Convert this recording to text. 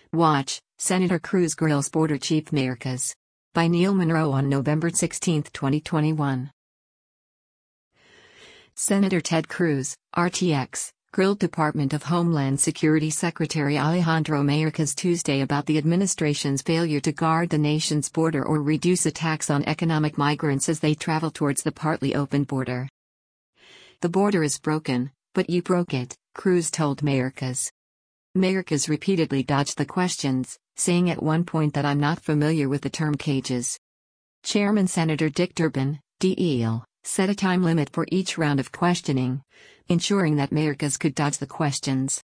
Watch, Senator Cruz Grills Border Chief Mayorkas. By Neil Monroe on November 16, 2021. Senator Ted Cruz, RTX, grilled Department of Homeland Security Secretary Alejandro Mayorkas Tuesday about the administration's failure to guard the nation's border or reduce attacks on economic migrants as they travel towards the partly open border. "The border is broken, but you broke it," Cruz told Mayorkas. Mayorkas repeatedly dodged the questions, saying at one point that "I'm not familiar with the term cages." Chairman Senator Dick Durbin, DEL, set a time limit for each round of questioning, ensuring that Mayorkas could dodge the questions.